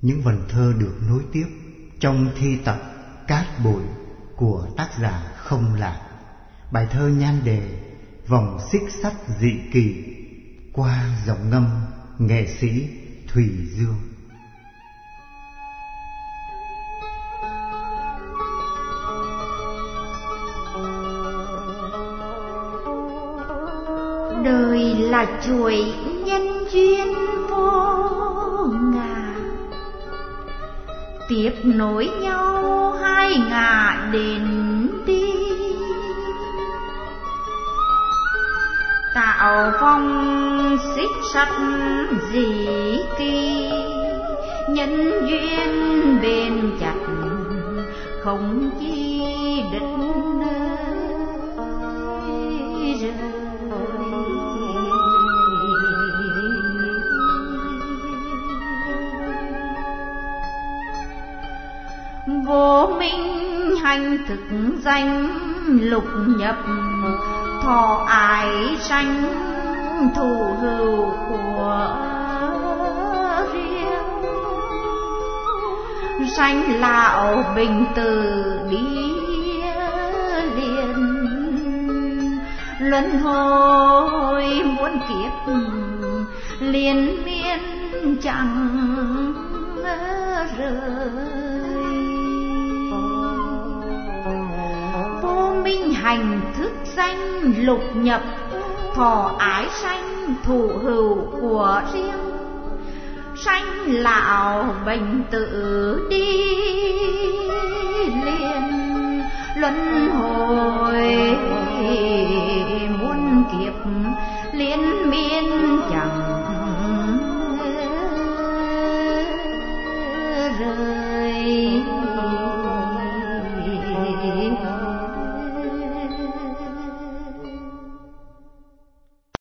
Những vần thơ được nối tiếp trong thi tập Cát Bụi của tác giả Không Lạc. Bài thơ nhan đề Vòng xích sắt dị kỳ qua giọng ngâm nghệ sĩ Thùy Dương. Đời là chuỗi nhân duyên vô ngã, tiếp nối nhau hai ngả đến đi, tạo vòng xích sắt dị kỳ, nhân duyên bền chặt không chi đứt rời. Vô minh hành thực danh lục nhập, thọ ái sanh thù hữu của riêng, sanh lão bình tử đi liền, luân hồi muôn kiếp liên miên chẳng rời. Vô minh hành thức danh lục nhập, thọ ái sanh thù hữu của riêng, sanh lão bệnh tử đi liền, luân hồi muôn kiếp liên miên chẳng rời.